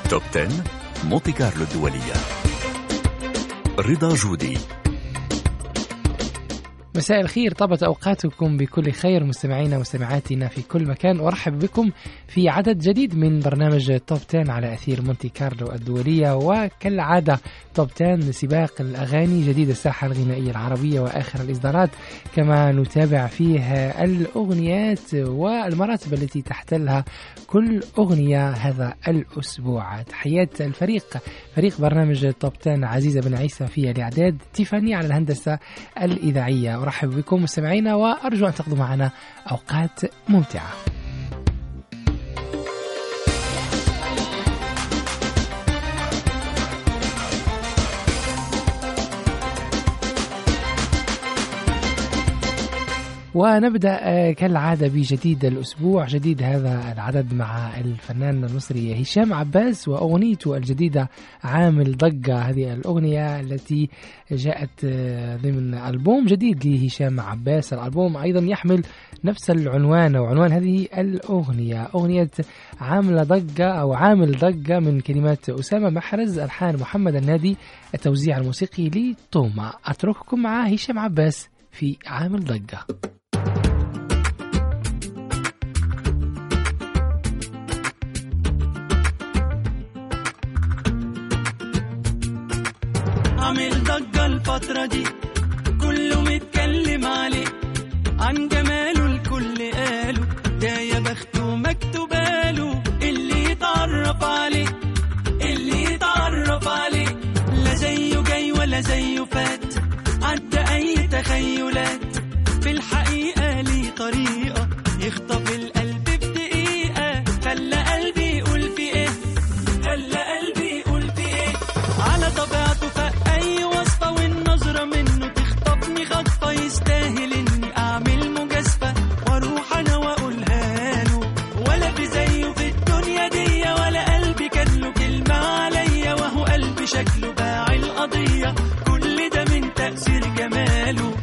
توب 10 مونتي كارلو الدولية. رضا جودي. مساء الخير، طابت أوقاتكم بكل خير مستمعينا ومستمعاتنا في كل مكان، وأرحب بكم في عدد جديد من برنامج توب 10 على أثير مونتي كارلو الدولية. وكالعادة توب 10 سباق الأغاني، جديد الساحة الغنائية العربية وآخر الإصدارات، كما نتابع فيه الأغنيات والمراتب التي تحتلها كل أغنية هذا الأسبوع. تحيات فريق برنامج توب 10، عزيزة بن عيسى في الإعداد، تيفاني على الهندسة الإذاعية. أرحب بكم مستمعينا وأرجو أن تقضوا معنا أوقات ممتعة. ونبدأ كالعادة بجديد الأسبوع، جديد هذا العدد مع الفنان المصري هشام عباس وأغنيته الجديدة عامل ضجة. هذه الأغنية التي جاءت ضمن ألبوم جديد لهشام عباس. الألبوم أيضا يحمل نفس العنوان وعنوان هذه الأغنية، أغنية عامل ضجة من كلمات أسامة محرز، ألحان محمد النادي، التوزيع الموسيقي لطوما. أترككم مع هشام عباس في عامل ضجة. عامل ضجة الفترة دي، كله متكلم عليه، عن جماله الكل قاله، ده يا بخته مكتوباله، اللي يتعرف عليه لا زيه جاي ولا زيه فات، عدى أي تخيلات، في الحقيقة ليه طريقة يخطف القلب بدقيقة، خلى قلبي يقول في إيه، على طبيعته فأي وصفة، والنظرة منه تخطفني خطفة، يستاهل إني أعمل مجازفة وأروح أنا وأقولها له، ولا في زيه في الدنيا دي، ولا قلبي كان له كلمة عليا، وهو قلبي شكله باع القضية، كل ده من تأثير جماله،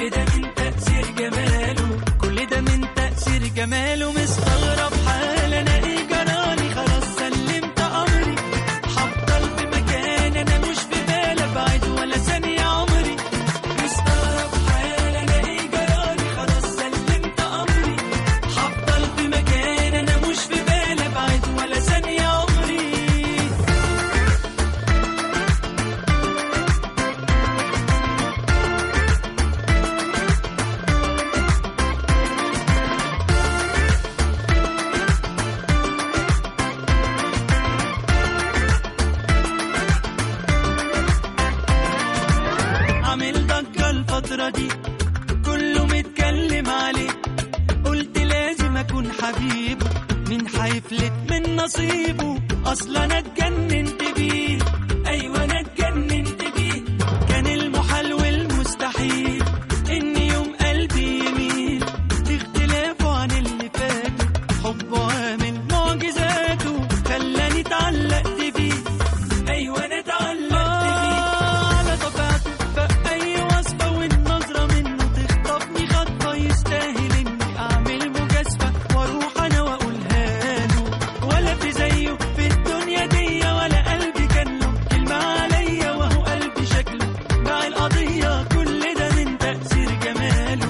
مستغرب حال أنا إيه جرالي، خلاص سلمت أمري، هفضل في مكان أنا مش في بالي أبعد ولا ثانية عمري، مستغرب حال أنا إيه جرالي، خلاص سلمت أمري، هفضل في مكان أنا مش في بالي أبعد ولا ثانية عمري. الفترة دي كله متكلم عليه، قلت لازم أكون حبيبه، مين حيفلت من نصيبه، أصلا أنا اتجننت بيه، أيوة أنا اتجننت بيه، كان المحال والمستحيل إن يوم قلبي يميل، اختلافه عن اللي فات، حبه عامل معجزاته، خلاني اتعلقت بيه، أيوة أنا اتعلقت بيه، على طبيعته فأي وصفة، والنظرة منه تخطفني خطفة، يستاهل إني أعمل مجازفة وأروح أنا وأقولها له، ولا في زيه في الدنيا دي، ولا قلبي كان له كلمة عليا، وهو قلبي شكله باع القضية، كل ده من تأثير جماله،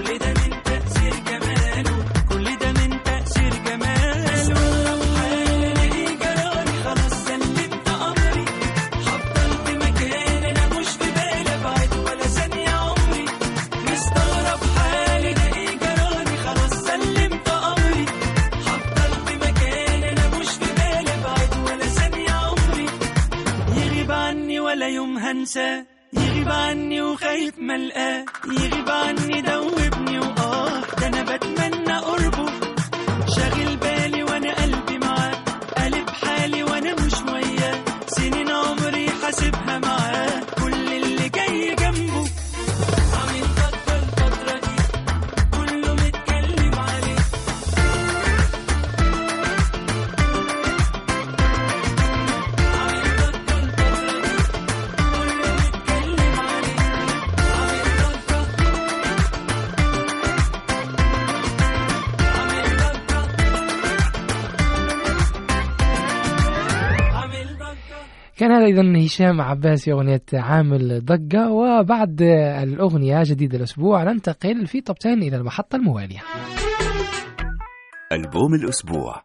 مستغرب حال أنا إيه جرالي، خلاص سلمت أمري، هفضل في مكان أنا مش في بالي أبعد ولا ثانية عمري، مستغرب حال أنا إيه جرالي، خلاص سلمت أمري، هفضل في مكان أنا مش في بالي أبعد ولا ثانية عمري، يغيب عني ولا يوم هنساه، يغيب عني وخايف ملقاه، يغيب عني دوبني ده أنا بتمنى قربه، شاغل بالي وأنا قلبي معاه، قلب حالي وأنا مش وياه، سنين عمري حاسبها معاه، كل اللي جاي جنبه، عامل ضجة الفترة دي، كله متكلم عليه، عامل ضجة الفترة دي، كله متكلم عليه، عامل ضجة كان هذا إذن هشام عباس في أغنية عامل ضجة. وبعد الأغنية جديد الأسبوع ننتقل في توب 10 إلى المحطة الموالية. ألبوم الأسبوع.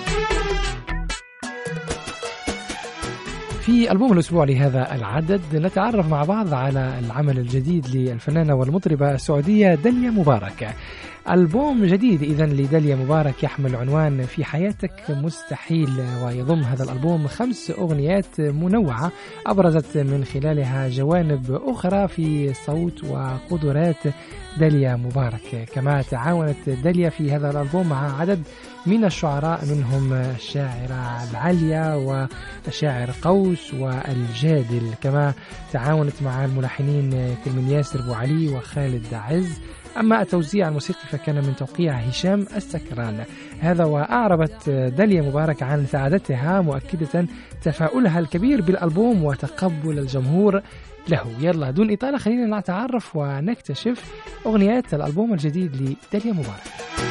في ألبوم الأسبوع لهذا العدد نتعرف مع بعض على العمل الجديد للفنانة والمطربة السعودية داليا مبارك. ألبوم جديد إذن لداليا مبارك يحمل عنوان في حياتك مستحيل، ويضم هذا الألبوم 5 أغنيات منوعة أبرزت من خلالها جوانب أخرى في صوت وقدرات داليا مبارك. كما تعاونت داليا في هذا الألبوم مع عدد من الشعراء منهم الشاعرة العالية والشاعر قوس والجادل. كما تعاونت مع الملحنين كلمن ياسر أبو علي وخالد عز. أما التوزيع الموسيقي فكان من توقيع هشام السكران. هذا وأعربت داليا مبارك عن سعادتها مؤكدة تفاؤلها الكبير بالألبوم وتقبل الجمهور له. يلا دون إطالة خلينا نتعرف ونكتشف أغنيات الألبوم الجديد لداليا مبارك.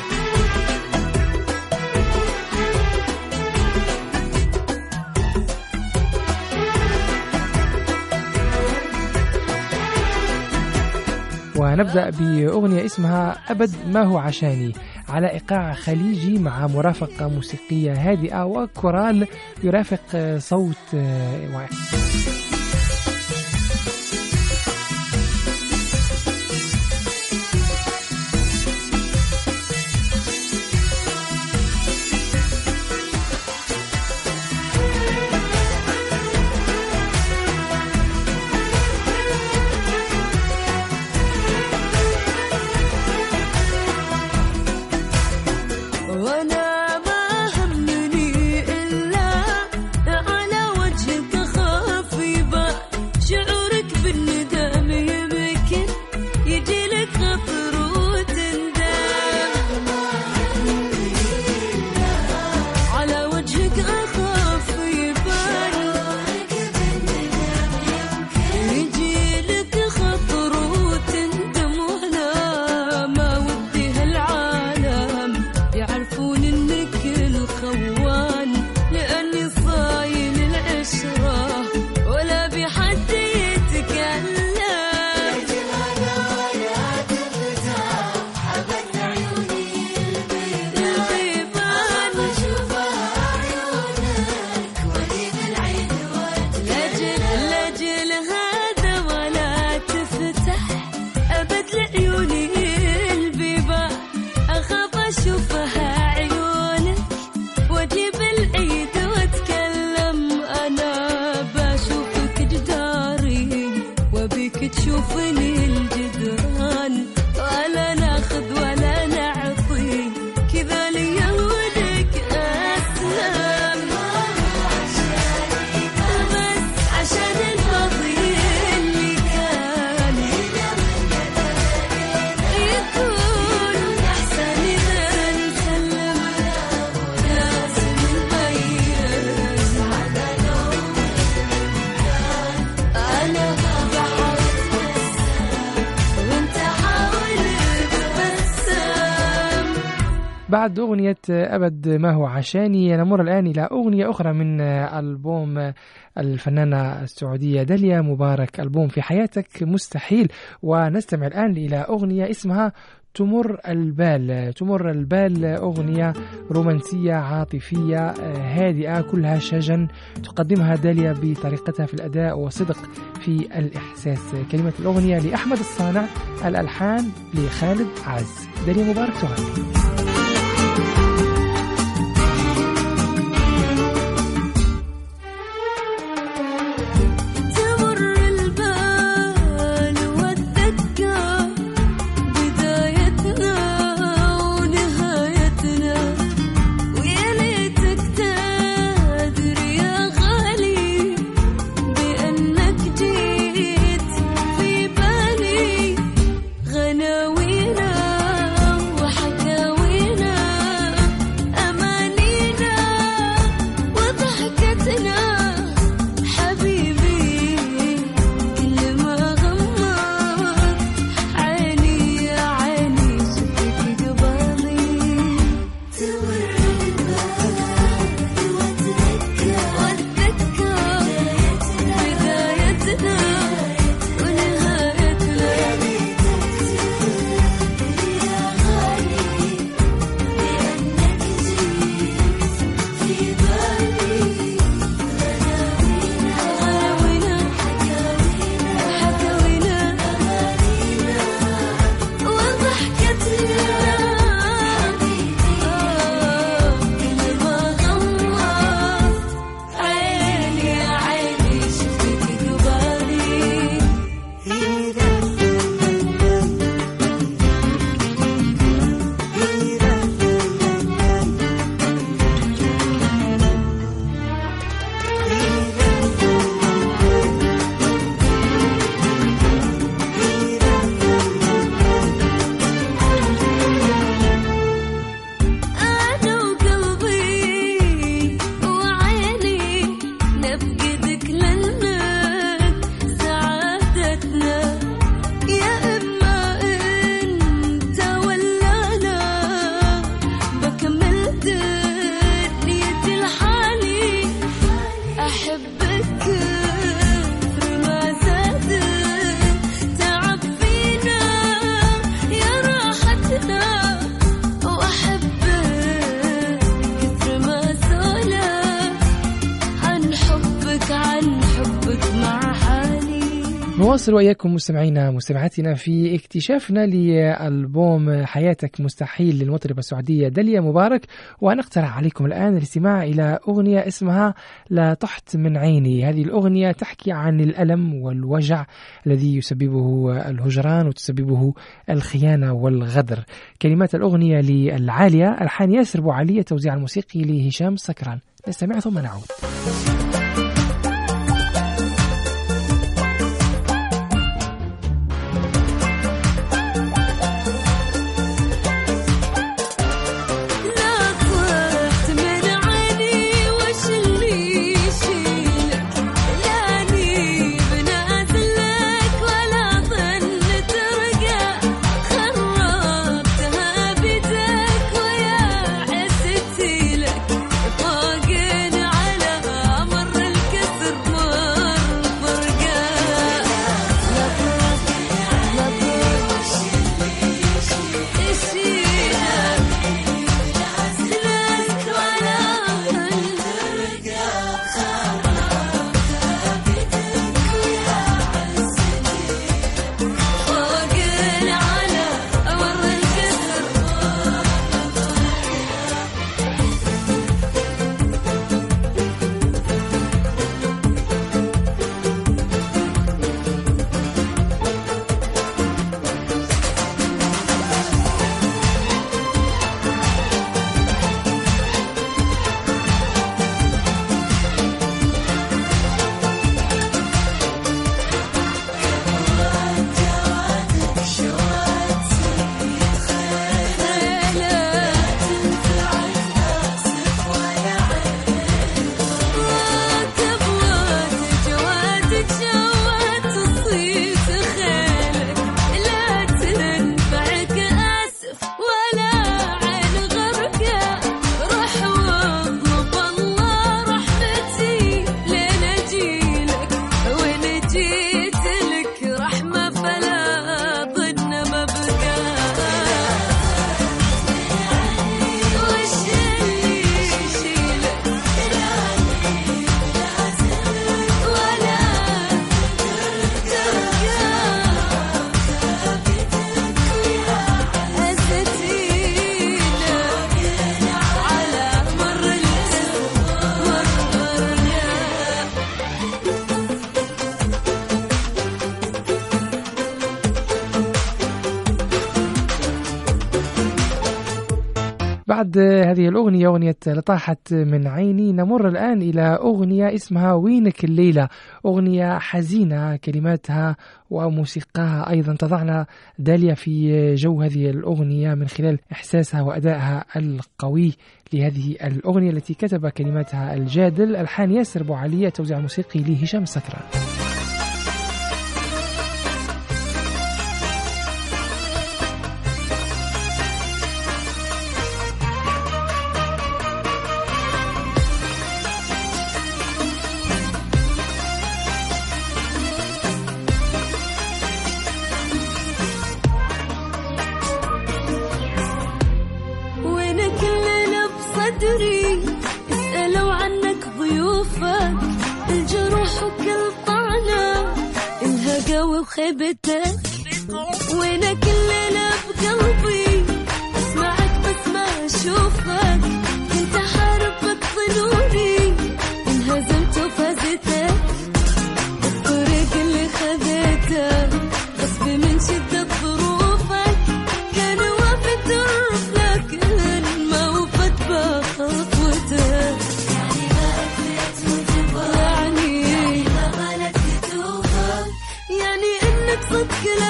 ونبدأ بأغنية اسمها أبد ما هو عشاني، على إيقاع خليجي مع مرافقة موسيقية هادئة وكورال يرافق صوت تشوفني الجدران ولا ناخذ ولا نعطي كذا ليولك أسلام بس عشان الماضي اللي كان يكون أحسن إذا نسلم لازم نبين أنا بعد أغنية أبد ما هو عشاني نمر الآن إلى أغنية أخرى من ألبوم الفنانة السعودية داليا مبارك، ألبوم في حياتك مستحيل. ونستمع الآن إلى أغنية اسمها تمر البال. تمر البال أغنية رومانسية عاطفية هادئة كلها شجن تقدمها داليا بطريقتها في الأداء وصدق في الإحساس. كلمة الأغنية لأحمد الصانع، الألحان لخالد عز. داليا مبارك تغني. غناوينا وحكاوينا نواصل وإياكم مستمعينا مستمعاتنا في اكتشافنا لألبوم حياتك مستحيل للمطربة السعودية داليا مبارك، ونقترح عليكم الآن الاستماع إلى أغنية اسمها لا تحت من عيني. هذه الأغنية تحكي عن الألم والوجع الذي يسببه الهجران وتسببه الخيانة والغدر. كلمات الأغنية للعالية، ألحان ياسر بو علي، توزيع الموسيقي لهشام سكران. نستمع ثم نعود. بعد هذه الأغنية، أغنية لطاحت من عيني، نمر الآن إلى أغنية اسمها وينك الليلة. أغنية حزينة، كلماتها وموسيقاها أيضا تضعنا داليا في جو هذه الأغنية من خلال إحساسها وأدائها القوي لهذه الأغنية التي كتب كلماتها الجادل، ألحان ياسر بو علي، توزيع الموسيقي لهشام سكران. اسألوا عنك ضيوفك، الجروح وكل طعنة إلها قوي وخيبتك، وينك الليلة بقلبي أسمعك بس ما أشوفك، كنت أحاربك ظنوني انهزمت وفازتك، الطريق اللي خذيته غصب من شدة ظروفك، كان وافد درب لكن ما وفت بخطوتك، يعني ما أكلت وجبك، يعني ما غلت كتوبك، يعني إنك صدق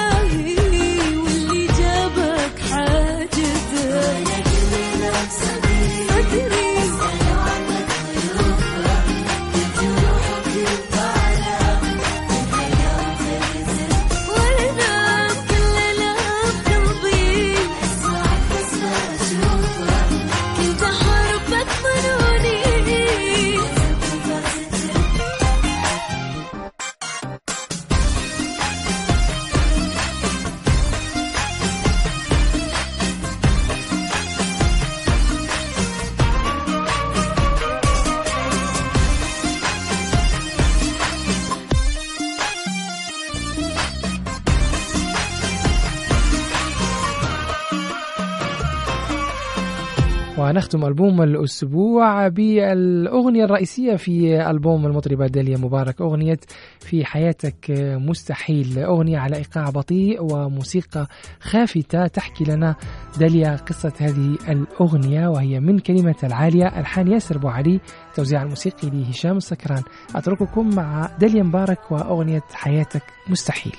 ونختم ألبوم الأسبوع بالأغنية الرئيسية في ألبوم المطربة داليا مبارك، أغنية في حياتك مستحيل، أغنية على إيقاع بطيء وموسيقى خافتة. تحكي لنا داليا قصة هذه الأغنية، وهي من كلمة العالية، ألحان ياسر أبو علي، توزيع الموسيقي لهشام السكران. أترككم مع داليا مبارك وأغنية حياتك مستحيل.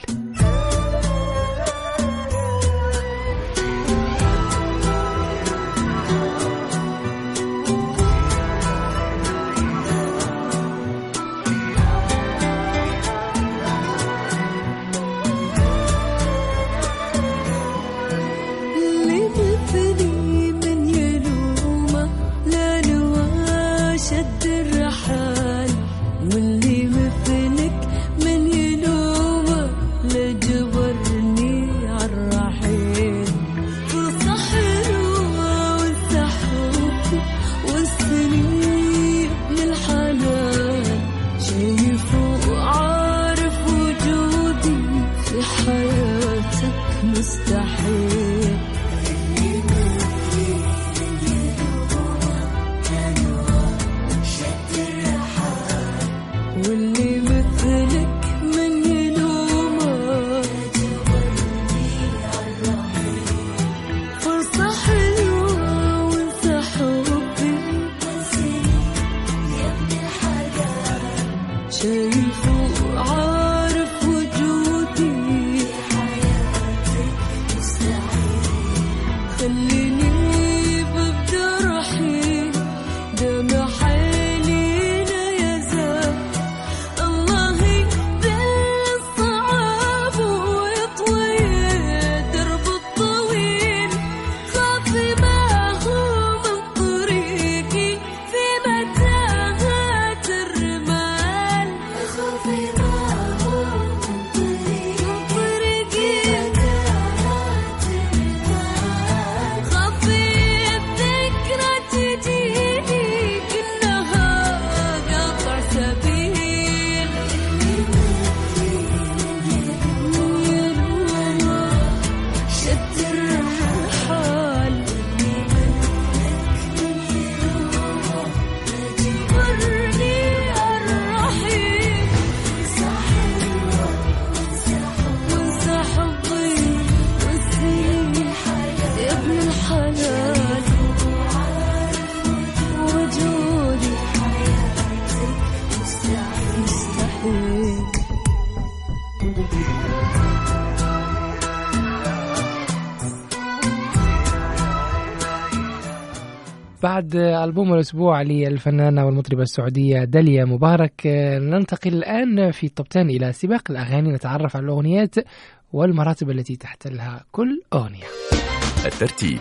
بعد ألبوم الأسبوع للفنانة والمطربة السعودية داليا مبارك، ننتقل الآن في التوب 10 إلى سباق الأغاني، نتعرف على الأغنيات والمراتب التي تحتلها كل أغنية. الترتيب: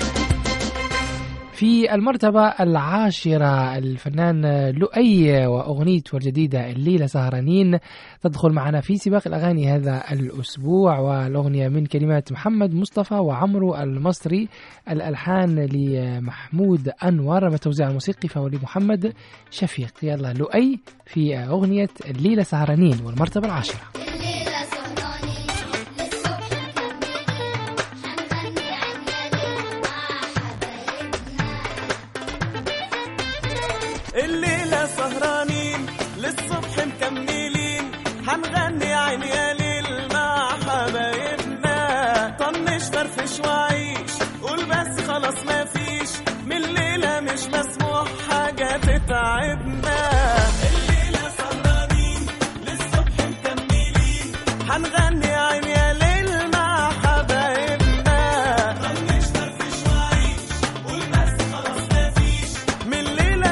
في المرتبة العاشرة الفنان لؤي وأغنيته الجديدة الليلة سهرانين، تدخل معنا في سباق الأغاني هذا الأسبوع، والأغنية من كلمات محمد مصطفى وعمرو المصري، الألحان لمحمود أنور، وتوزيع الموسيقي فهو لمحمد شفيق. يلا لؤي في أغنية الليلة سهرانين والمرتبة العاشرة. الليلة سهرانين للصبح مكملين، هنغني عين يا ليل مع حبايبنا، طنش فرفش وعيش قول بس خلاص ما فيش، من الليلة مش مسموح حاجة تتعبنا. الليلة سهرانين للصبح مكملين، هنغني عين يا ليل مع حبايبنا، طنش فرفش وعيش قول بس خلاص ما فيش، من الليلة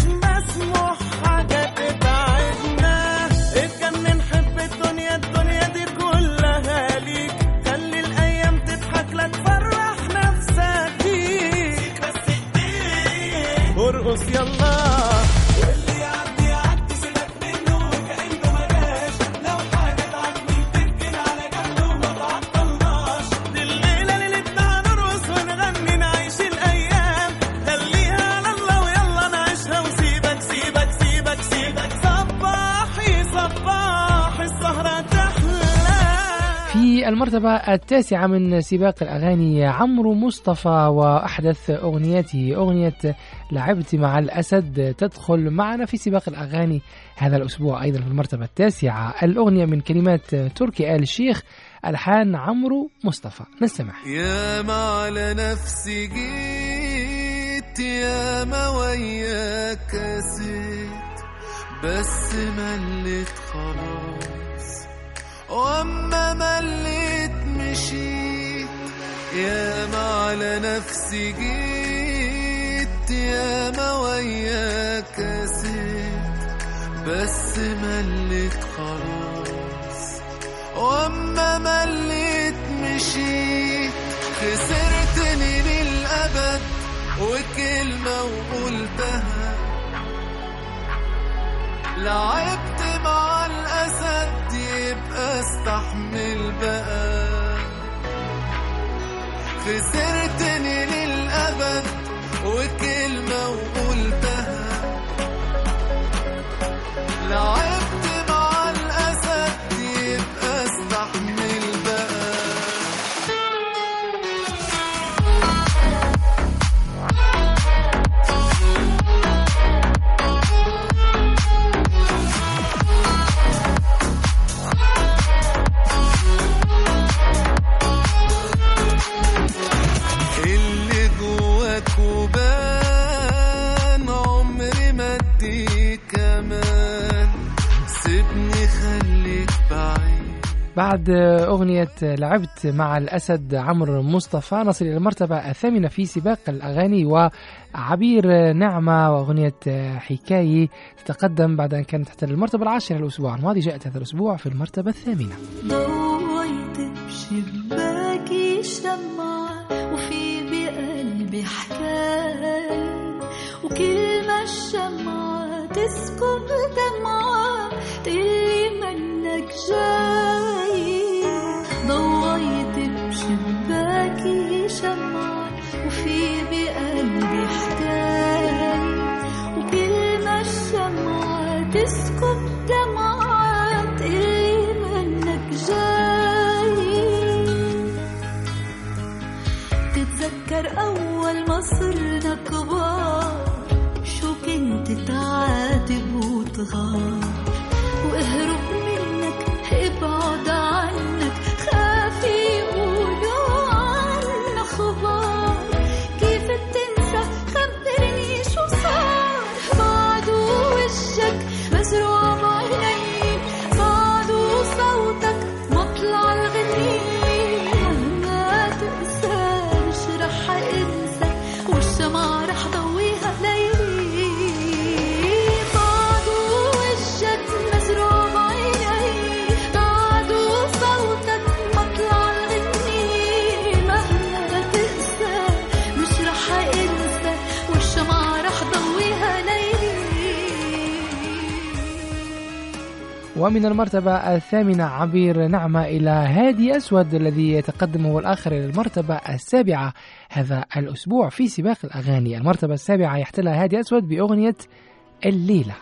الدنيا دي كلها ليك، خلي الأيام تضحك لك فرح نفسك بيك، بس ايديك ارقص يلا، واللي يعدي يعدي سيبك منه وكأنه ما جاش، لو حاجة تعجبني تركن على جنب وما تعطلناش، الليلة ليلتنا هنرقص ونغني نعيش الأيام، خليها على الله ويلا نعيشها، وسيبك سيبك سيبك سيبك صباحي صباح السهرة. في المرتبة التاسعة من سباق الأغاني عمرو مصطفى وأحدث أغنيته أغنية لعبت مع الأسد تدخل معنا في سباق الأغاني هذا الأسبوع أيضا في المرتبة التاسعة. الأغنية من كلمات تركي آل الشيخ ألحان عمرو مصطفى، نستمع. يا ما على نفسي جيت يا ما وياك كسيت بس مليت خلاص واما مليت مشيت. يا ما على نفسي جيت يا ما وياك كسيت بس مليت خلاص واما مليت مشيت. خسرتني للأبد وكلمة وقلتها لعبت مع الأسد يبقى استحمل بقى. خسرتني للأبد وكلمة وقلتها لعبت مع الأسد يبقى استحمل بقى. وبان عمري ما اديك كمان سيبني خليك بعيد. بعد أغنية لعبت مع الأسد عمرو مصطفى نصل إلى المرتبة الثامنة في سباق الأغاني وعبير نعمة وأغنية حكاية تتقدم بعد أن كانت تحت المرتبة العاشرة الأسبوع الماضي، جاءت هذا الأسبوع في المرتبة الثامنة. ضويت بشباكي شمعة وفي بقلبي حكاية وكل ما الشمعة تسكب دمعة تقلي منك جاي. ضويت بشباكي شمعة وفي بقلبي حكاية وكل ما الشمعة تسكب دمعة تقلي منك جاي. تتذكر أول ما صرنا كبار شو كنت تعاتب وتغار واهرب منك ابعد عنك خاف يقولوا عنا خبار. كيف تنسى خبرني شو صار بعده وجهك مزروع بعيني بعده صوتك مطلع الغنية. ما تنسى مش رح انسى والشمعة رح ضويها ليلي بعده وجهك مزروع بعيني بعده صوتك مطلع الغنية. مهما تنسى مش رح انسى والشمعة رح ضويها ليلي. ومن المرتبة الثامنة عبير نعمة إلى هادي أسود الذي يتقدم هو الآخر إلى المرتبة السابعة هذا الأسبوع في سباق الأغاني. المرتبة السابعة يحتلها هادي أسود بأغنية الليلة.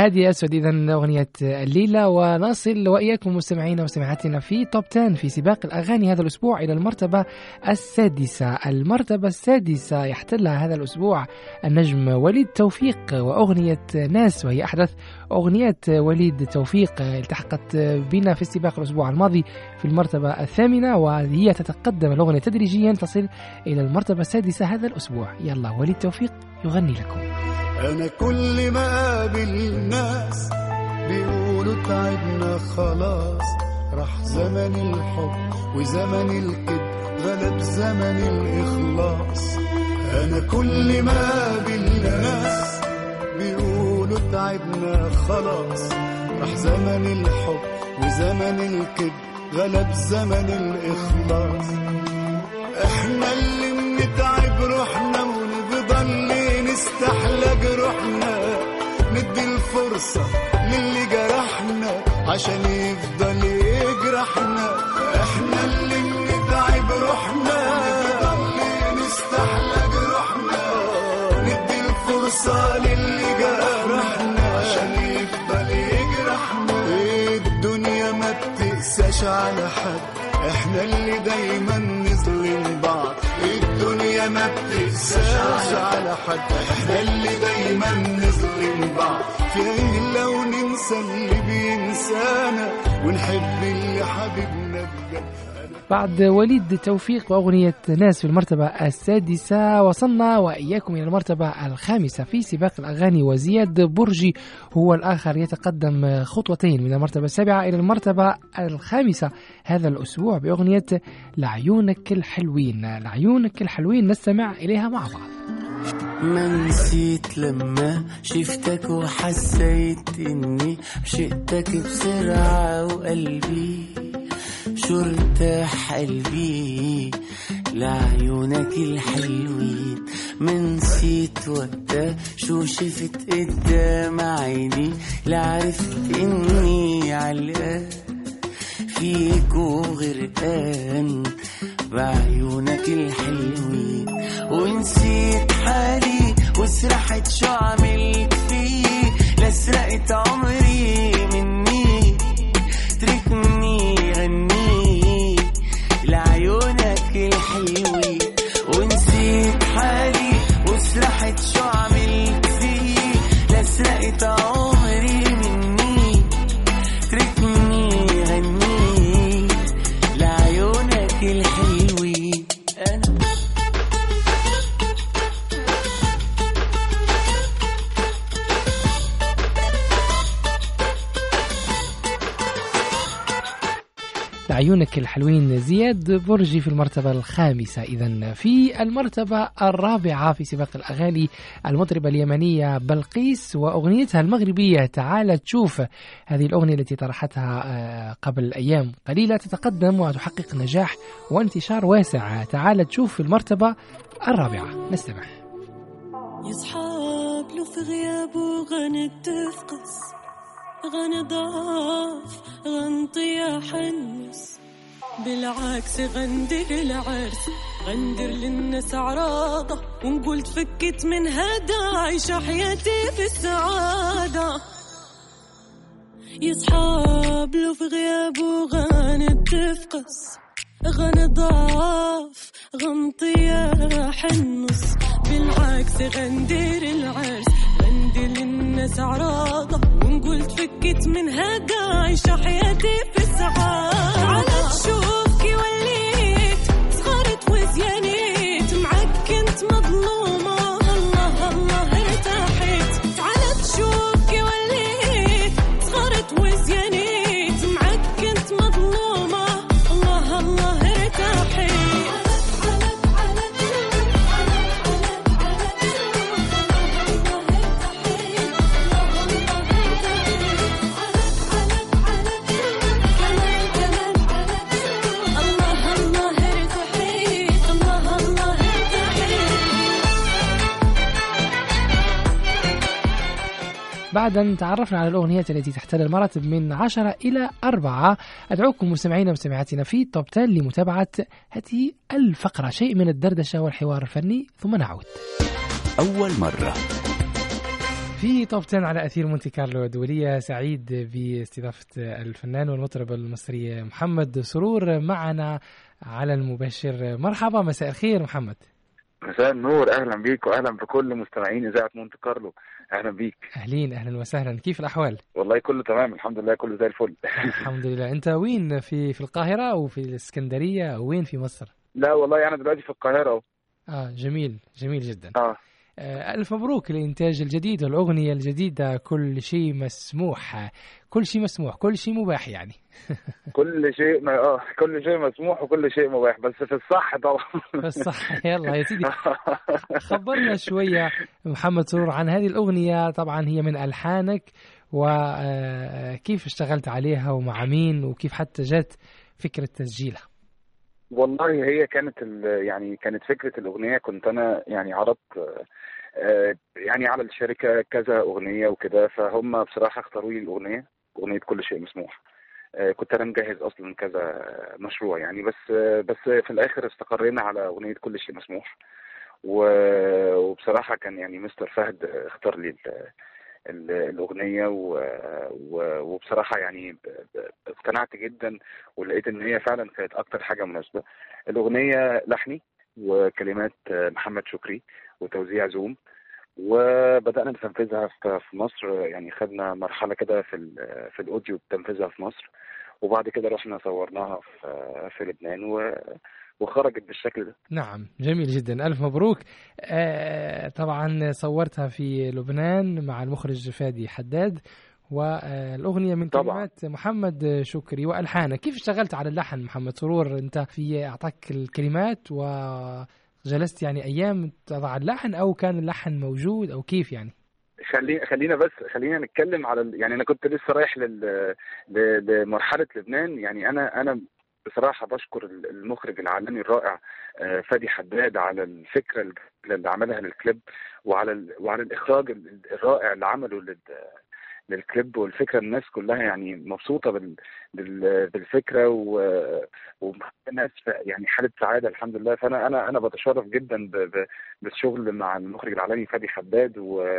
هادي أسود إذن أغنية الليلة. ونصل وإياكم مستمعينا ومستمعاتنا في توب 10 في سباق الأغاني هذا الأسبوع إلى المرتبة السادسة. المرتبة السادسة يحتلها هذا الأسبوع النجم وليد توفيق وأغنية ناس، وهي أحدث أغنيات وليد توفيق. التحقت بنا في السباق الأسبوع الماضي في المرتبة الثامنة، وهي تتقدم الأغنية تدريجيا تصل إلى المرتبة السادسة هذا الأسبوع. يلا وليد توفيق يغني لكم. أنا كل ما قابل ناس بيقولوا تعبنا خلاص، راح زمن الحب وزمن الكذب غلب زمن الإخلاص. أنا كل ما قابل ناس بيقولوا تعبنا خلاص، راح زمن الحب وزمن الكذب غلب زمن الإخلاص. احنا اللي بنتعب روحنا ونفضل نستحلى جروحنا، ندي الفرصة للي جرحنا عشان يفضل يجرحنا. احنا اللي بنتعب روحنا ونفضل نستحلى جروحنا، ندي الفرصة للي جرحنا عشان يفضل يجرحنا. الدنيا ما بتقساش على حد، احنا اللي دايما نظلم بعض. الدنيا ما بتقساش على حد، احنا اللي دايما نظلم بعض. في ايه لو ننسى اللي بينسانا ونحب اللي حبيبنا بجد. بعد وليد توفيق وأغنية ناس في المرتبة السادسة، وصلنا وإياكم إلى المرتبة الخامسة في سباق الأغاني، وزياد برجي هو الآخر يتقدم خطوتين من المرتبة السابعة إلى المرتبة الخامسة هذا الأسبوع بأغنية لعيونك الحلوين. لعيونك الحلوين نستمع إليها مع بعض. ما نسيت لما شفتك وحسيت إني عشقتك بسرعة، وقلبي شو ارتاح قلبي لعيونك الحلوين. من نسيت وقتها شو شفت قدام عيني، لعرفت اني علقان فيك وغرقان بعيونك الحلوين. ونسيت حالي وسرحت شو عملت فيه، لسرقت عمري مني تركني غني لعيونك الحلوين. ونسيت حالي وسرحت شو عملت فيه، لسرقت عمري مني تركني غني لعيونك الحلوين. لعيونك الحلوين زياد برجي في المرتبة الخامسة. إذن في المرتبة الرابعة في سباق الأغاني المطربة اليمنية بلقيس وأغنيتها المغربية تعال تشوف. هذه الأغنية التي طرحتها قبل أيام قليلة تتقدم وتحقق نجاح وانتشار واسع. تعال تشوف في المرتبة الرابعة. نستمع. يصحاب لو في غيابه غنى تفقس، غنى ضعف غنطيا حنس، بالعكس غندر العرس غندر للناس عراضة، ونقول تفكت من هذا عيشة حياتي في السعادة. يصحاب لو في غيابه غنى تفقس، غنى ضعف غنطيا حنس، بالعكس غندر العرس غندر للناس عراضة، ونقول تفكت من هذا عيشة حياتي في السعادة. على تشوفكي وليت صغرت وزيانيت، معك كنت مظلومة الله الله ارتاحت. على تشوفكي وليت صغرت وزيانيت، معك كنت مظلومة الله الله ارتاحت. بعد أن تعرفنا على الأغنيات التي تحتل المراتب من 10 إلى 4، أدعوكم مستمعينا ومستمعاتنا في توب 10 لمتابعة هذه الفقرة، شيء من الدردشة والحوار الفني، ثم نعود. أول مرة في توب 10 على أثير مونتي كارلو الدولية. سعيد باستضافة الفنان والمطرب المصري محمد سرور معنا على المباشر. مرحبا، مساء الخير محمد. مساء النور، اهلا بيك واهلا بكل مستمعين اذاعه مونتي كارلو. اهلا بيك. اهلا وسهلا، كيف الاحوال؟ والله كله تمام الحمد لله، كله زي الفل. الحمد لله. انت وين، في القاهره او في الاسكندريه او وين في مصر؟ لا والله انا دلوقتي في القاهره اهو. جميل جدا. ألف مبروك الإنتاج الجديد والأغنية الجديدة. كل شيء مسموح، كل شيء مسموح، كل شيء مباح يعني. كل شيء كل شيء مسموح وكل شيء مباح، بس في الصح طبعا. في الصح. يلا يا سيدي، خبرنا شوية محمد سرور عن هذه الأغنية. طبعا هي من ألحانك، وكيف اشتغلت عليها ومع مين، وكيف حتى جات فكرة تسجيلها؟ والله هي كانت فكرة الأغنية. كنت أنا يعني عرضت يعني على الشركة كذا أغنية وكده، فهم بصراحة اختاروا لي أغنية كل شيء مسموح. كنت أنا مجهز أصلا كذا مشروع يعني، بس في الآخر استقرينا على أغنية كل شيء مسموح. وبصراحة كان يعني مستر فهد اختار لي الأغنية، وبصراحة يعني اقتنعت جدا، ولقيت إن هي فعلا كانت أكتر حاجة مناسبة. الأغنية لحني وكلمات محمد شكري وتوزيع زوم، وبدأنا نتنفذها في مصر. يعني خدنا مرحلة كده في الأوديو تنفذها في مصر، وبعد كده رحنا صورناها في لبنان وخرجت بالشكل ده. نعم، جميل جدا، ألف مبروك. طبعا صورتها في لبنان مع المخرج فادي حداد، والأغنية من كلمات محمد شكري وألحانه. كيف اشتغلت على اللحن محمد سرور؟ أنت أعطاك الكلمات وجلست يعني أيام تضع اللحن، أو كان اللحن موجود، أو كيف يعني؟ خلينا نتكلم على يعني أنا كنت لسه رايح لمرحلة لبنان. يعني أنا بصراحة بشكر المخرج العالمي الرائع فادي حداد على الفكرة اللي عملها للكليب، وعلى الإخراج الرائع اللي عمله للكليب والفكرة. الناس كلها يعني مبسوطة بالفكرة، والناس يعني حالة سعادة الحمد لله. فأنا أنا بتشرف جدا بالشغل مع المخرج العالمي فادي حداد،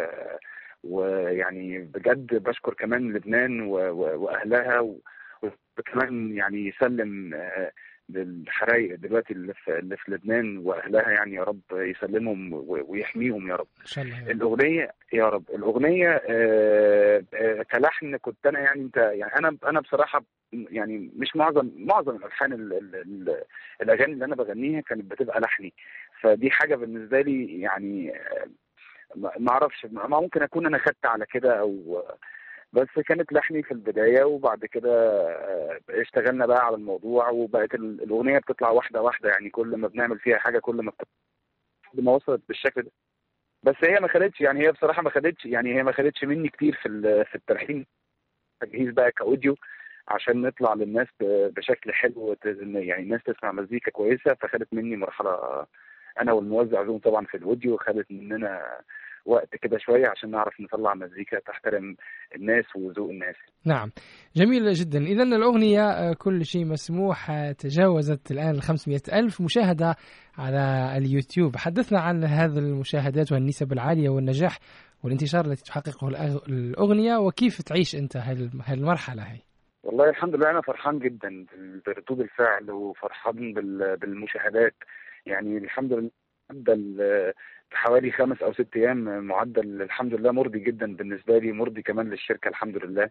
ويعني بجد بشكر كمان لبنان وأهلها، وكمان يعني يسلم للحرايق دلوقتي اللي في لبنان واهلها. يعني يا رب يسلمهم ويحميهم يا رب ان شاء الله. الأغنية يا رب، الأغنية كلحن كنت انا يعني انا بصراحة يعني مش معظم الالحان الاغاني اللي انا بغنيها كانت بتبقى لحني، فدي حاجة بالنسبة لي يعني ما اعرفش، ما ممكن اكون انا خدت على كده او بس كانت لحني في البداية، وبعد كده اشتغلنا بقى على الموضوع، وبقت الأغنية بتطلع واحدة واحدة. يعني كل ما بنعمل فيها حاجة كل ما وصلت بالشكل ده. بس هي ما خدتش، يعني هي بصراحة ما خدتش مني كتير في التلحين، تجهيز بقى كأوديو عشان نطلع للناس بشكل حلو، يعني الناس تسمع مزيكا كويسة. فخدت مني مرحلة أنا والموزع زوم طبعا في الأوديو، خدت مننا وقت كده شوية عشان نعرف نطلع مزيكا تحترم الناس وذوق الناس. نعم، جميل جدا. إذا الأغنية كل شيء مسموح تجاوزت الآن 500,000 مشاهدة على اليوتيوب. حدثنا عن هذه المشاهدات والنسب العالية والنجاح والانتشار التي تحققه الأغنية، وكيف تعيش أنت هالمرحلة هاي؟ والله الحمد لله أنا فرحان جدا بردود الفعل، وفرحان بالمشاهدات. يعني الحمد لله معدل حوالي 5 أو 6 أيام، معدل الحمد لله مرضي جدا بالنسبة لي، مرضي كمان للشركة الحمد لله.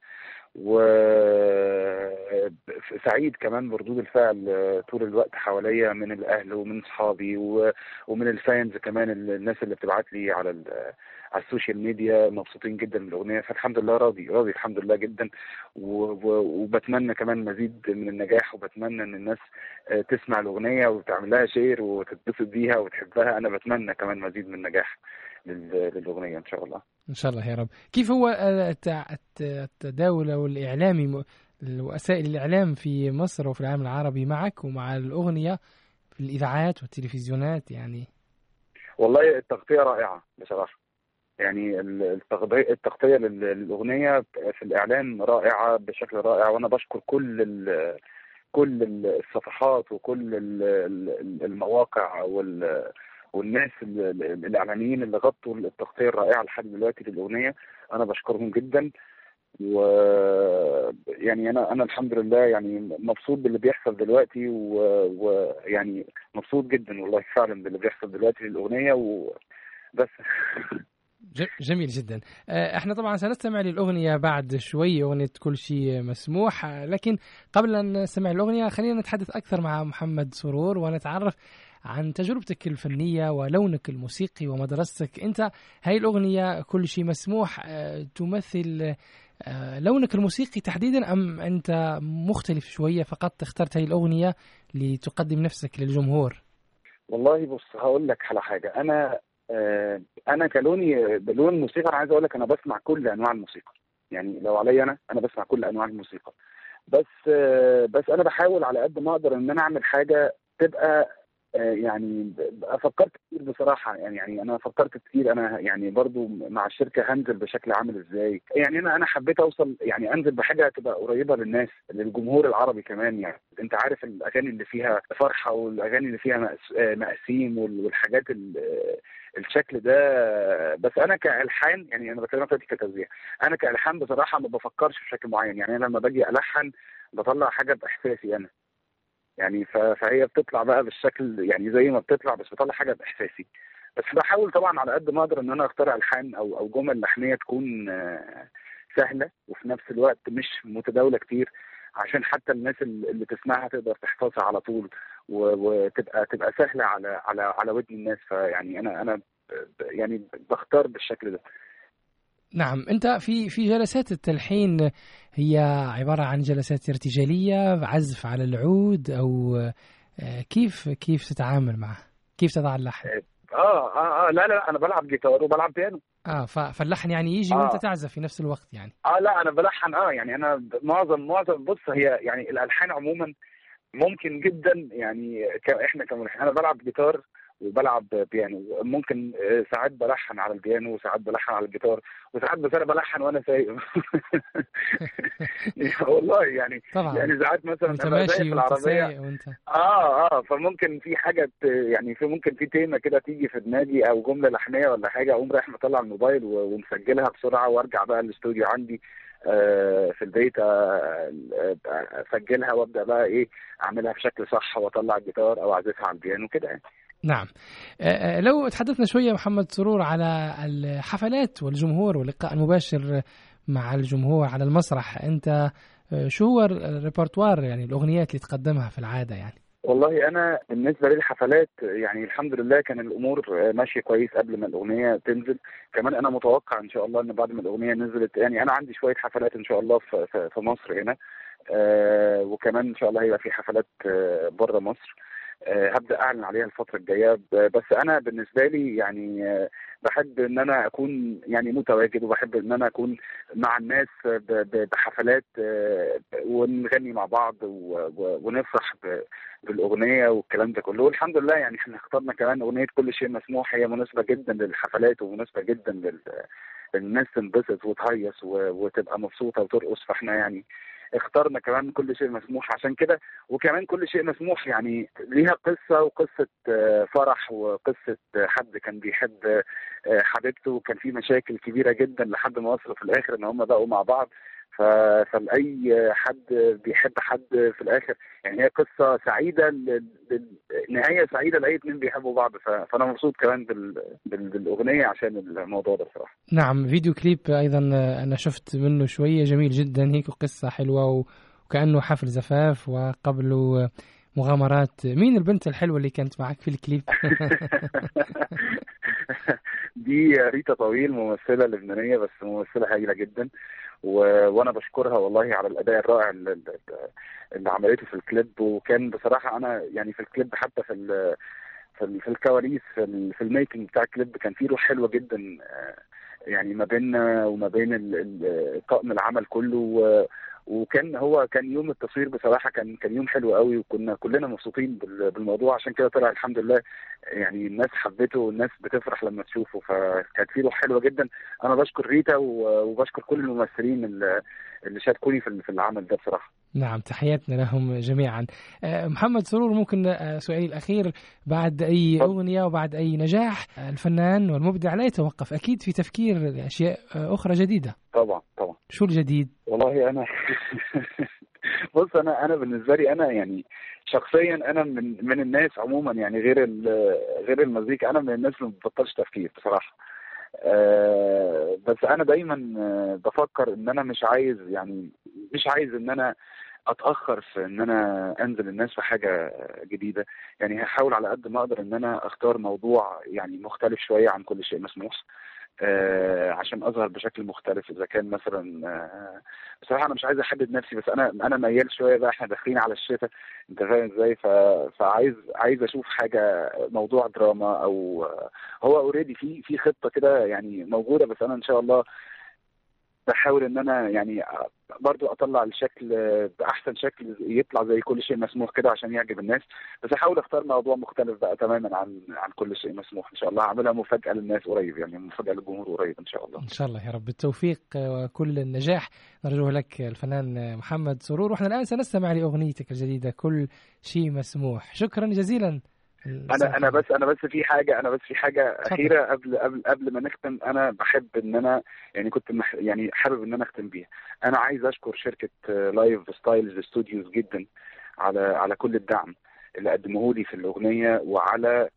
وسعيد كمان بردود الفعل طول الوقت حواليا من الأهل ومن صحابي ومن الفانز كمان، الناس اللي بتبعت لي على السوشيال ميديا مبسوطين جدا من الأغنية. فالحمد لله راضي الحمد لله جدا، وبتمنى كمان مزيد من النجاح، وبتمنى ان الناس تسمع الأغنية وتعمل لها شير وتتبسط بيها وتحبها. انا بتمنى كمان مزيد من النجاح للأغنية ان شاء الله. ان شاء الله يا رب. كيف هو التداول او الاعلامي، وسائل الاعلام في مصر وفي العالم العربي معك ومع الأغنية في الإذاعات والتلفزيونات؟ يعني والله التغطية رائعة بصراحة، يعني التغطية للأغنية في الإعلام رائعة بشكل رائع، وأنا بشكر كل الصفحات وكل المواقع والناس الإعلاميين اللي غطوا التغطية الرائعة لحد دلوقتي للأغنية. انا بشكرهم جدا. ويعني انا الحمد لله يعني مبسوط باللي بيحصل دلوقتي، ويعني مبسوط جدا والله فعلا باللي بيحصل دلوقتي للاغنيه وبس. جميل جدا. احنا طبعا سنستمع للأغنية بعد شوي، أغنية كل شيء مسموح، لكن قبل أن نستمع الأغنية خلينا نتحدث أكثر مع محمد سرور ونتعرف عن تجربتك الفنية ولونك الموسيقي ومدرستك. أنت هاي الأغنية كل شيء مسموح تمثل لونك الموسيقي تحديدا، أم أنت مختلف شوية فقط اخترت هاي الأغنية لتقدم نفسك للجمهور؟ والله بص هقول لك على حاجة. انا كلوني بلون موسيقى، انا عايز اقول لك انا بسمع كل انواع الموسيقى. يعني لو عليا انا بسمع كل انواع الموسيقى، بس انا بحاول على قد ما اقدر ان انا اعمل حاجه تبقى يعني فكرت كتير بصراحه. يعني انا فكرت كتير، انا يعني برضو مع الشركه هنزل بشكل عامل ازاي. يعني انا حبيت اوصل يعني انزل بحاجه تبقى قريبه للناس، للجمهور العربي كمان. يعني انت عارف الاغاني اللي فيها فرحه والاغاني اللي فيها مقاسيم والحاجات الشكل ده. بس انا كالحان، يعني انا بكلمك دلوقتي كتوزيع، انا كالحان بصراحه ما بفكرش بشكل معين. يعني انا لما باجي الحن بطلع حاجه باحساسي انا، يعني فهي بتطلع بقى بالشكل يعني زي ما بتطلع، بس بطلع حاجه باحساسي. بس بحاول طبعا على قد ما اقدر ان انا اختار الحان او جمل لحنيه تكون سهله وفي نفس الوقت مش متداوله كتير، عشان حتى الناس اللي تسمعها تقدر تحفظها على طول وتبقى سهله على ودن الناس. فيعني انا يعني بختار بالشكل ده. نعم. أنت في جلسات التلحين هي عبارة عن جلسات ارتجالية، عزف على العود، أو كيف تتعامل معه؟ كيف تضع اللحن؟ لا أنا بلعب جيتار وبلعب بيانو. فاللحن يعني يجي وأنت تعزف في نفس الوقت يعني؟ لا أنا بلحن. يعني أنا معظم بص، هي يعني الألحان عموما ممكن جدا يعني احنا كملحن، انا بلعب جيتار وبلعب بيانو. ممكن ساعات بلحن على البيانو وساعات بلحن على الجيتار وساعات بلحن وانا سايق. والله يعني طبعا. يعني ساعات مثلا وانت ماشي في العربيه وانت فممكن في حاجه يعني ممكن في تيمه كده تيجي في دماغي او جمله لحنيه ولا حاجه، اقوم رايح مطلع الموبايل ومسجلها بسرعه وارجع بقى الاستوديو عندي في البيت اسجلها وابدا بقى اعملها بشكل صح واطلع الجيتار او اعزفها على البيانو كده يعني. نعم. لو تحدثنا شويه محمد سرور على الحفلات والجمهور واللقاء المباشر مع الجمهور على المسرح، انت شو هو الريpertoire يعني الاغنيات اللي تقدمها في العاده يعني؟ والله انا بالنسبه للحفلات يعني الحمد لله كان الامور ماشيه كويس قبل ما الاغنيه تنزل. كمان انا متوقع ان شاء الله ان بعد ما الاغنيه نزلت يعني انا عندي شويه حفلات ان شاء الله في مصر هنا، وكمان ان شاء الله هيبقى في حفلات بره مصر هبدا اعلن عليها الفتره الجايه. بس انا بالنسبه لي يعني بحب ان انا اكون يعني متواجد، وبحب ان انا اكون مع الناس بحفلات ونغني مع بعض ونفرح بالاغنيه والكلام ده كله. والحمد لله يعني احنا اخترنا كمان اغنيه كل شيء مسموح، هي مناسبه جدا للحفلات ومناسبه جدا للناس تنبسط وتهيص وتبقى مبسوطه وترقص. فاحنا يعني اخترنا كمان كل شيء مسموح عشان كده. وكمان كل شيء مسموح يعني ليها قصة، وقصة فرح، وقصة حد كان بيحب حبيبته وكان في مشاكل كبيرة جدا لحد ما وصلوا في الآخر ان هم بقوا مع بعض. فلأي حد بيحب حد في الآخر يعني هي قصة سعيدة، نهاية سعيدة لأي اتنين بيحبوا بعض. فأنا مبسوط كمان بالأغنية عشان الموضوع ده صراحة. نعم. فيديو كليب أيضا أنا شفت منه شوية، جميل جدا، هيك قصة حلوة وكأنه حفل زفاف وقبله مغامرات. مين البنت الحلوة اللي كانت معك في الكليب؟ دي ريتا طويل، ممثلة لبنانية بس ممثلة هايلة جدا، وانا بشكرها والله على الاداء الرائع اللي عملته في الكليب. وكان بصراحة انا يعني في الكليب حتى في الكواليس في الميكنج بتاع الكليب كان فيه روح حلوة جدا يعني ما بيننا وما بين طاقم العمل كله. وكان يوم التصوير بصراحة كان يوم حلو قوي، وكنا كلنا مبسوطين بالموضوع. عشان كده طلع الحمد لله يعني الناس حبته والناس بتفرح لما تشوفه، فكانت فيه روح حلوه جدا. انا بشكر ريتا وبشكر كل الممثلين اللي شاركوني في العمل ده بصراحه. نعم، تحياتنا لهم جميعا. محمد سرور، ممكن سؤالي الأخير، بعد أي أغنية وبعد أي نجاح الفنان والمبدع لا يتوقف أكيد في تفكير لأشياء أخرى جديدة. طبعا. شو الجديد؟ والله أنا بص، أنا بالنسبة لي أنا يعني شخصيا أنا من الناس عموما، يعني غير المزيكا، أنا من الناس اللي ما بتبطلش تفكير بصراحة. بس أنا دايما بفكر إن أنا مش عايز إن أنا اتاخر في ان انا انزل الناس في حاجه جديده. يعني هحاول على قد ما اقدر ان انا اختار موضوع يعني مختلف شويه عن كل شيء مسموح، عشان اظهر بشكل مختلف. اذا كان مثلا بصراحه انا مش عايز احدد نفسي، بس انا ميال شويه بقى، احنا داخلين على الشتاء انت فاهم ازاي، فعايز اشوف حاجه موضوع دراما، او هو اوريدي في خطه كده يعني موجوده، بس انا ان شاء الله بحاول ان انا يعني برضو اطلع الشكل باحسن شكل يطلع زي كل شيء مسموح كده عشان يعجب الناس. بس احاول اختار موضوع مختلف بقى تماما عن كل شيء مسموح. ان شاء الله هعملها مفاجاه للناس قريب، يعني مفاجاه للجمهور قريب ان شاء الله. ان شاء الله يا رب، بالتوفيق وكل النجاح نرجوه لك الفنان محمد سرور. واحنا الان سنستمع لاغنيتك الجديده كل شيء مسموح. شكرا جزيلا. انا بس في حاجه اخيره قبل ما نختم. انا بحب ان انا يعني كنت يعني حابب ان انا اختم بيها. انا عايز اشكر شركه لايف ستايلز ستوديوز جدا على كل الدعم اللي قدموه لي في الاغنيه، وعلى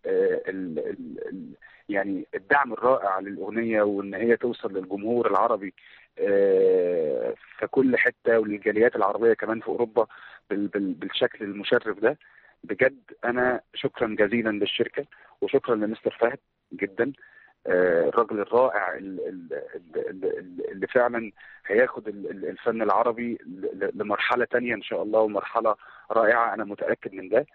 يعني الدعم الرائع للاغنيه، وان هي توصل للجمهور العربي في كل حته، وللجاليات العربيه كمان في اوروبا بالشكل المشرف ده. بجد أنا شكرا جزيلا للشركة، وشكرا لمستر فهد جدا، الرجل الرائع اللي فعلا هياخد الفن العربي لمرحلة تانية إن شاء الله، ومرحلة رائعة أنا متأكد من ده.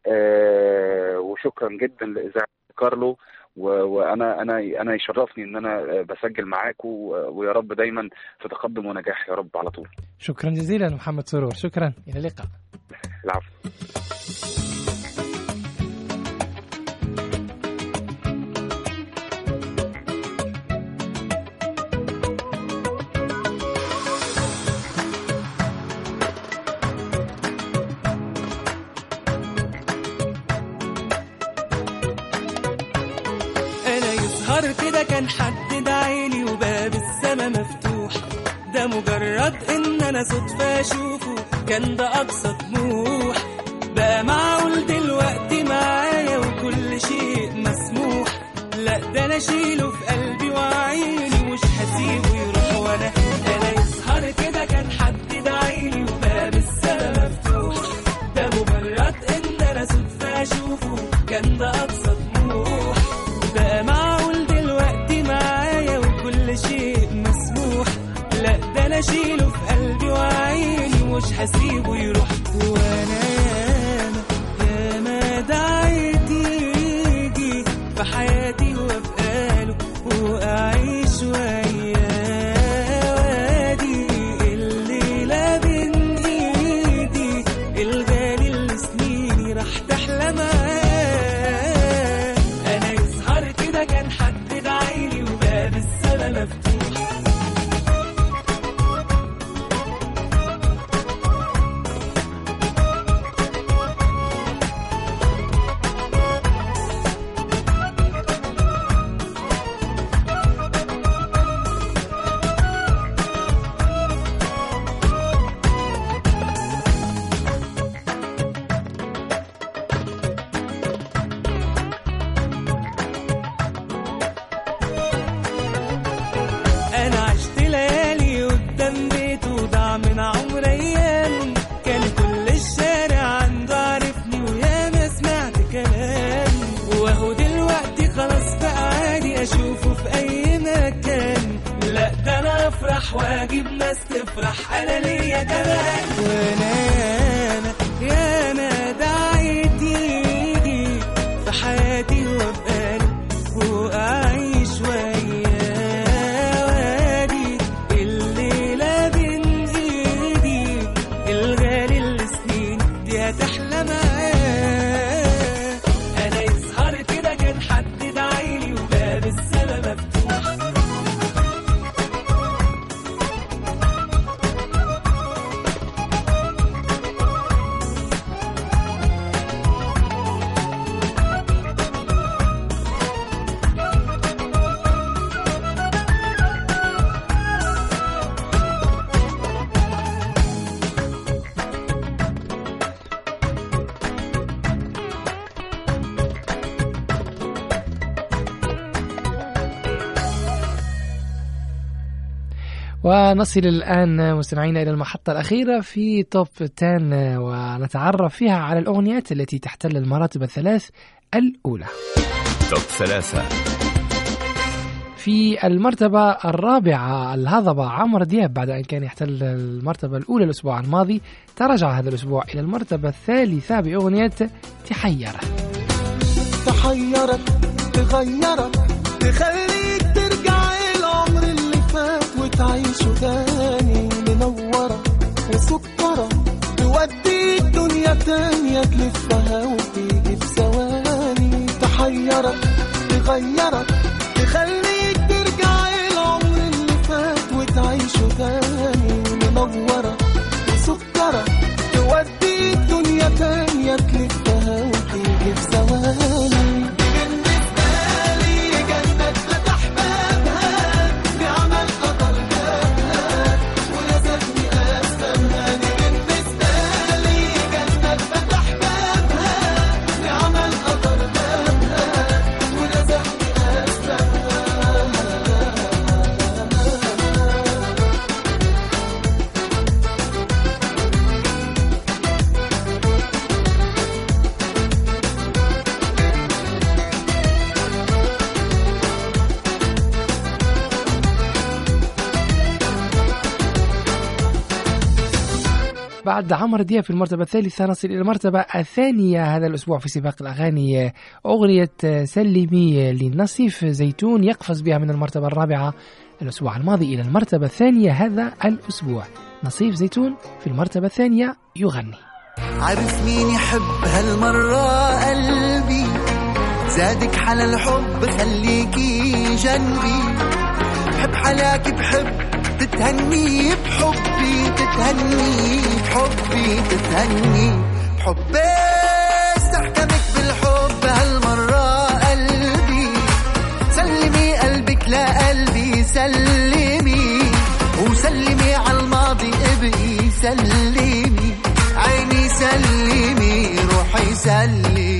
وشكرا جدا لإذاعة كارلو، وانا يشرفني ان انا بسجل معاكم، ويا رب دايما في تقدم ونجاح يا رب على طول. شكرا جزيلا محمد سرور، شكرا، الى اللقاء. العفو. كده كان حد دعيلي وباب السما مفتوح، ده مجرد ان انا صدفة اشوفه كان ده اقصى طموح. بقى معقول دلوقتي معايا وكل شيء مسموح؟ لا ده انا اشيله في قلبي وعيني مش هسيبه يروح. وانا يسهر كده كان حد دعيلي وباب السما مفتوح، ده مجرد ان انا صدفة اشوفه كان ده اقصى طموح. بقى معقول دلوقتي معايا وكل شيء مسموح؟ لا ده انا اشيله في قلبي وعيني مش هسيبه يروح. وانا ياما دعيت يجي في حياتي وابقاله واعيش وياه، وادي الليله بين ايدي الغالي اللي سنيني راح تحلى معاه. انا يسهر كده كان حد دعيلي وباب السما مفتوح. واجيب ناس تفرح انا ليا كمان. وانا ياما دعيت يجي في حياتي وابقاله واعيش وياه، وادي الليله بين ايدي الغالي اللي سنين دي هتحلى معاه. انا يسهر كده ونصل الآن مستمعينا إلى المحطة الأخيرة في توب 10 ونتعرف فيها على الأغنيات التي تحتل المراتب الثلاث الأولى. توب 3. في المرتبة الرابعة الهضبة عمرو دياب، بعد أن كان يحتل المرتبة الأولى الأسبوع الماضي تراجع هذا الأسبوع إلى المرتبة الثالثة بأغنية تحيرك. تحيرك تغيرك تخليك ترجع العمر اللي فات وتعيشه تاني، منورة وسكرة توديك دنيا تانية تلفها وتيجي في ثواني. تحيرك تغيرك تخليك ترجع العمر اللي فات وتعيشه تاني، منورة وسكرة توديك دنيا تانية تلفها وتيجي في ثواني. بعد عمرو دياب في المرتبة الثالثة نصل إلى المرتبة الثانية هذا الأسبوع في سباق الأغاني، أغنية سلمي لنصيف زيتون، يقفز بها من المرتبة الرابعة الأسبوع الماضي إلى المرتبة الثانية هذا الأسبوع. نصيف زيتون في المرتبة الثانية يغني. عارف مين يحب هالمرة قلبي، زادك حلا الحب خليكي جنبي، بحب حلاكي بحب تتهني بحبي، تتهني بحبي، تتهني بحبي، استحكمك بالحب هالمرة قلبي، سلمي قلبك لقلبي، سلمي وسلمي عالماضي ابقي، سلمي عيني، سلمي روحي، سلمي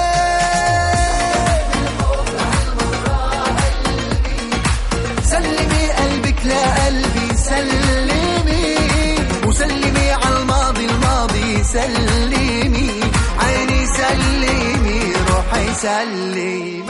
سلمي قلبك لقلبي، سلمي وسلمي عالماضي، الماضي سلمي عيني، سلمي روحي، سلمي.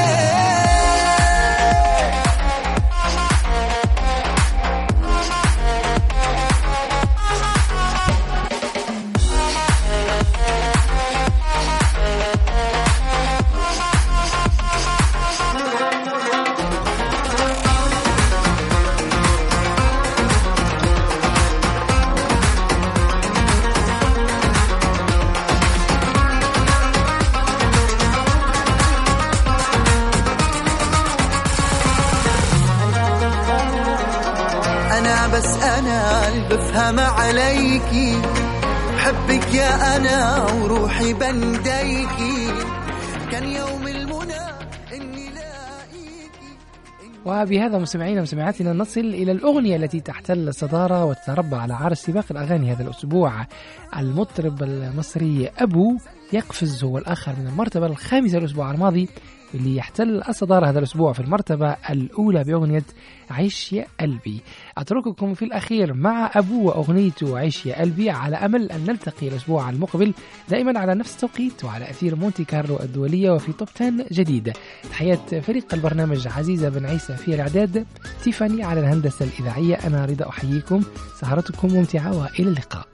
بس أنا اللي بفهم عليكي، بحبك يا أنا وروحي بنديكي، كان يوم المنى إني لاقيكي. وبهذا مستمعينا ومستمعاتنا نصل إلى الأغنية التي تحتل الصدارة وتتربع على عرش سباق الأغاني هذا الأسبوع. المطرب المصري أبو يقفز هو الآخر من المرتبة الخامسة الأسبوع الماضي، اللي يحتل الصدارة هذا الأسبوع في المرتبة الأولى بأغنية عيش يا قلبي. أترككم في الأخير مع أبو وأغنيته عيش يا قلبي، على أمل أن نلتقي الأسبوع المقبل دائما على نفس التوقيت وعلى أثير مونتي كارلو الدولية وفي توب 10 جديد. تحيات فريق البرنامج عزيزة بن عيسى في الإعداد، تيفاني على الهندسة الإذاعية، أنا رضا أحييكم، سهرتكم ممتعة وإلى اللقاء.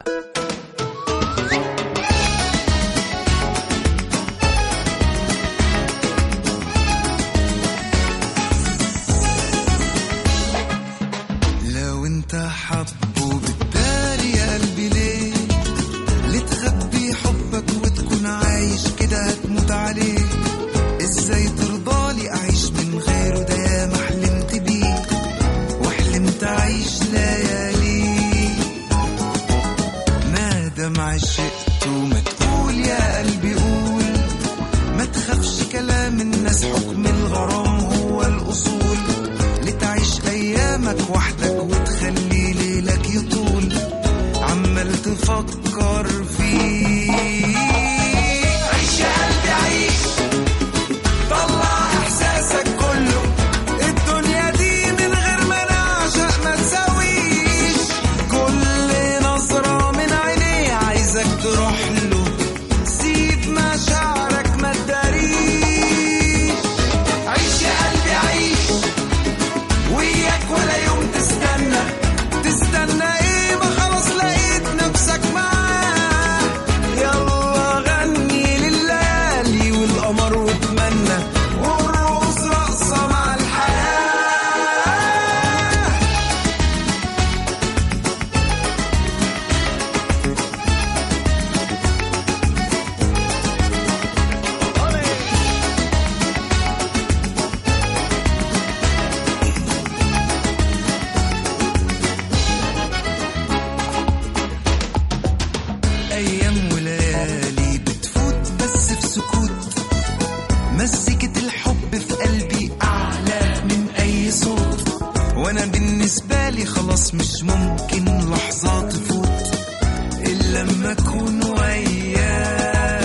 حبه بالدار يا قلبي، ليه لتخبي حبك وتكون عايش كده هتموت عليه؟ ازاي ترضالي اعيش من غيره؟ ده يا ما حلمت بيه وحلمت اعيش ليالي، ما دام عشقت وما تقول يا قلبي قول، ما تخافش كلام الناس، حكم الغرام هو الاصول، لتعيش ايامك وحدك وتخلي ليلك يطول، عمال تفكر فيه. عيش يا قلبي عيش، طلع احساسك كله، الدنيا دي من غير ما نعشق ما تساوي، بالنسبة لي خلاص مش ممكن لحظة تفوت إلا لما أكون وياه.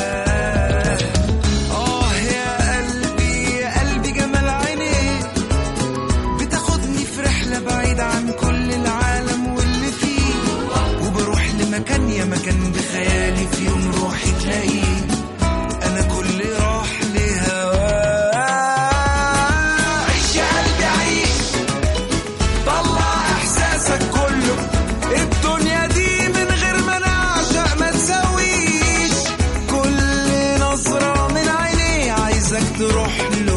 يا قلبي جمال عينيه بتاخدني في رحلة بعيدة عن كل العالم واللي فيه، وبروح لمكان يا مكان بخيالي في يوم روحي تلاقيه، أنا كل راح لهواه. عيش يا قلبي عيش، طلع إحساسك كله، الدنيا دي من غير ما نعشق ما تسويش، كل نظرة من عينيه عايزك تروح له.